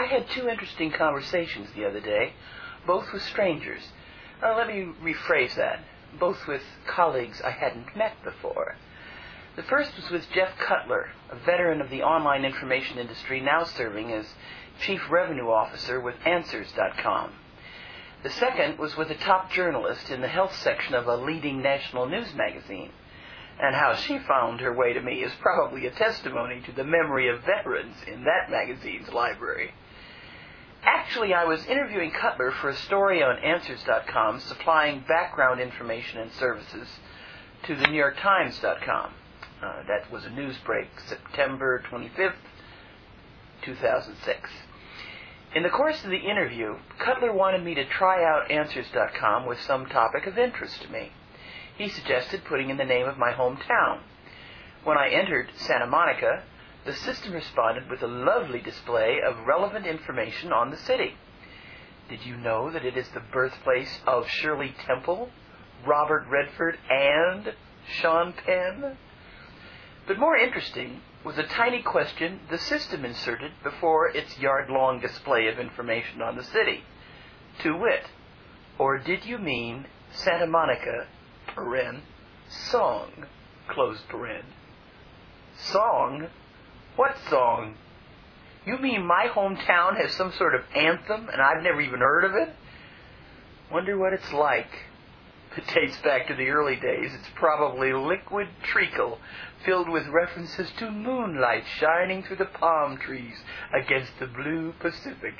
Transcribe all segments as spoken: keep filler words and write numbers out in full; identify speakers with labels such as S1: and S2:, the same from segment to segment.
S1: I had two interesting conversations the other day, both with strangers. Uh, let me rephrase that. Both with colleagues I hadn't met before. The first was with Jeff Cutler, a veteran of the online information industry now serving as Chief Revenue Officer with Answers dot com. The second was with a top journalist in the health section of a leading national news magazine. And how she found her way to me is probably a testimony to the memory of veterans in that magazine's library. Actually, I was interviewing Cutler for a story on Answers dot com supplying background information and services to the New York Times dot com. Uh, that was a news break, September twenty-fifth, two thousand six. In the course of the interview, Cutler wanted me to try out Answers dot com with some topic of interest to me. He suggested putting in the name of my hometown. When I entered Santa Monica, the system responded with a lovely display of relevant information on the city. Did you know that it is the birthplace of Shirley Temple, Robert Redford, and Sean Penn? But more interesting was a tiny question the system inserted before its yard-long display of information on the city. To wit, or did you mean Santa Monica, paren, song, close paren. Song? What song? You mean my hometown has some sort of anthem and I've never even heard of it? Wonder what it's like. It dates back to the early days. It's probably liquid treacle filled with references to moonlight shining through the palm trees against the blue Pacific.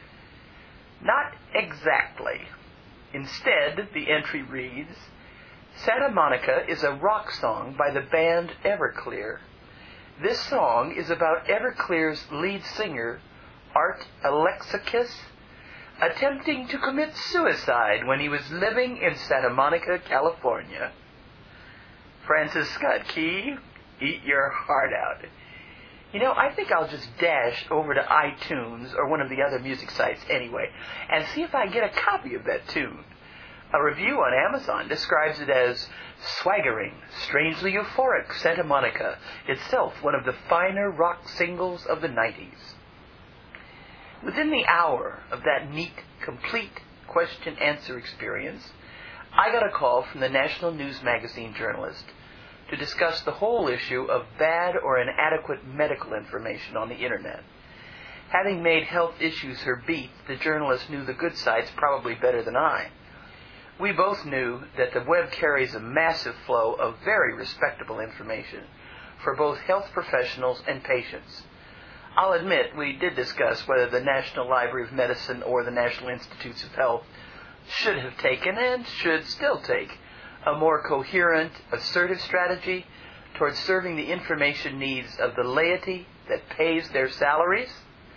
S1: Not exactly. Instead, the entry reads, Santa Monica is a rock song by the band Everclear. This song is about Everclear's lead singer, Art Alexakis, attempting to commit suicide when he was living in Santa Monica, California. Francis Scott Key, eat your heart out. You know, I think I'll just dash over to iTunes or one of the other music sites anyway and see if I can get a copy of that tune. A review on Amazon describes it as swaggering, strangely euphoric Santa Monica, itself one of the finer rock singles of the nineties. Within the hour of that neat, complete question-answer experience, I got a call from the national news magazine journalist to discuss the whole issue of bad or inadequate medical information on the Internet. Having made health issues her beat, the journalist knew the good sites probably better than I. We both knew that the web carries a massive flow of very respectable information for both health professionals and patients. I'll admit we did discuss whether the National Library of Medicine or the National Institutes of Health should have taken and should still take a more coherent, assertive strategy towards serving the information needs of the laity that pays their salaries.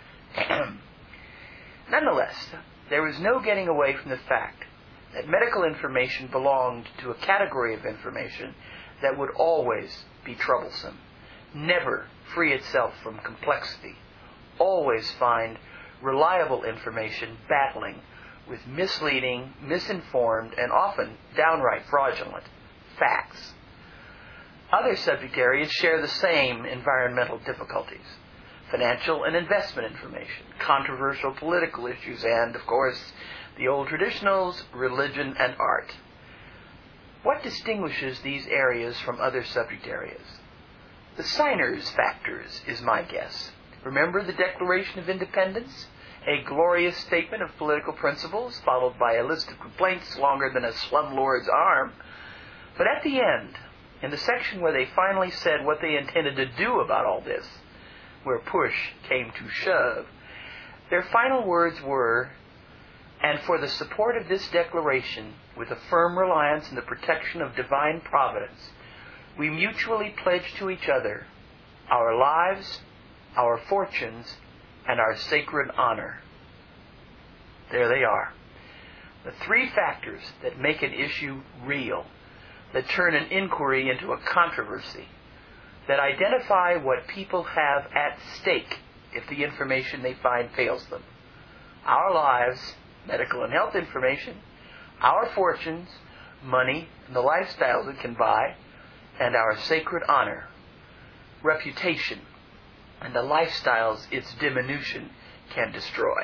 S1: Nonetheless, there was no getting away from the fact that medical information belonged to a category of information that would always be troublesome, never free itself from complexity, always find reliable information battling with misleading, misinformed, and often downright fraudulent facts. Other subject areas share the same environmental difficulties: financial and investment information, controversial political issues, and, of course, the old traditionals, religion and art. What distinguishes these areas from other subject areas? The signers factors is my guess. Remember the Declaration of Independence? A glorious statement of political principles, followed by a list of complaints longer than a slumlord's arm. But at the end, in the section where they finally said what they intended to do about all this, where push came to shove, their final words were, "And for the support of this declaration, with a firm reliance on the protection of divine providence, we mutually pledge to each other our lives, our fortunes, and our sacred honor." There they are. The three factors that make an issue real, that turn an inquiry into a controversy, that identify what people have at stake if the information they find fails them. Our lives, medical and health information, our fortunes, money, and the lifestyles it can buy, and our sacred honor, reputation, and the lifestyles its diminution can destroy.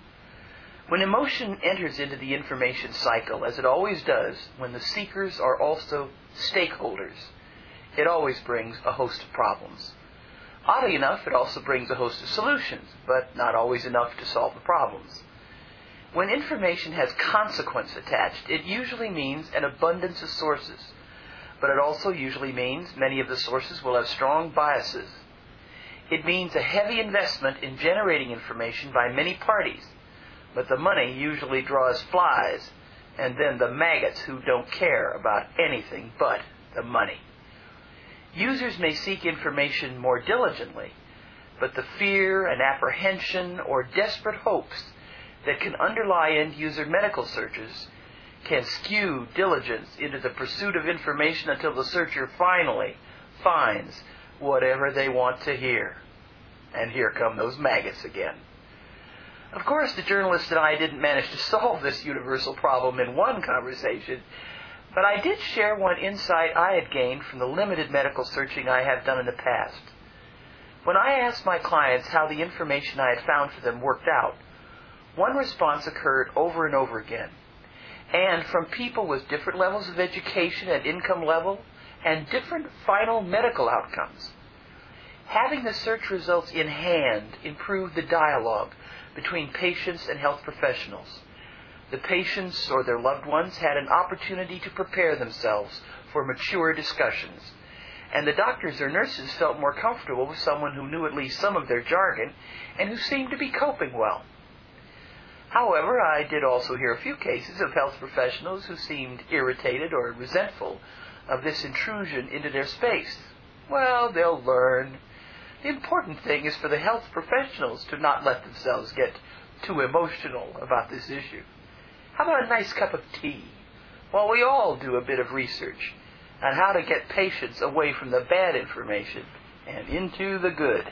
S1: When emotion enters into the information cycle, as it always does when the seekers are also stakeholders, it always brings a host of problems. Oddly enough, it also brings a host of solutions, but not always enough to solve the problems. When information has consequence attached, it usually means an abundance of sources, but it also usually means many of the sources will have strong biases. It means a heavy investment in generating information by many parties, but the money usually draws flies, and then the maggots who don't care about anything but the money. Users may seek information more diligently, but the fear and apprehension or desperate hopes that can underlie end-user medical searches can skew diligence into the pursuit of information until the searcher finally finds whatever they want to hear. And here come those maggots again. Of course, the journalist and I didn't manage to solve this universal problem in one conversation, but I did share one insight I had gained from the limited medical searching I have done in the past. When I asked my clients how the information I had found for them worked out, one response occurred over and over again, and from people with different levels of education and income level and different final medical outcomes. Having the search results in hand improved the dialogue between patients and health professionals. The patients or their loved ones had an opportunity to prepare themselves for mature discussions, and the doctors or nurses felt more comfortable with someone who knew at least some of their jargon and who seemed to be coping well. However, I did also hear a few cases of health professionals who seemed irritated or resentful of this intrusion into their space. Well, they'll learn. The important thing is for the health professionals to not let themselves get too emotional about this issue. How about a nice cup of tea while we all do a bit of research on how to get patients away from the bad information and into the good?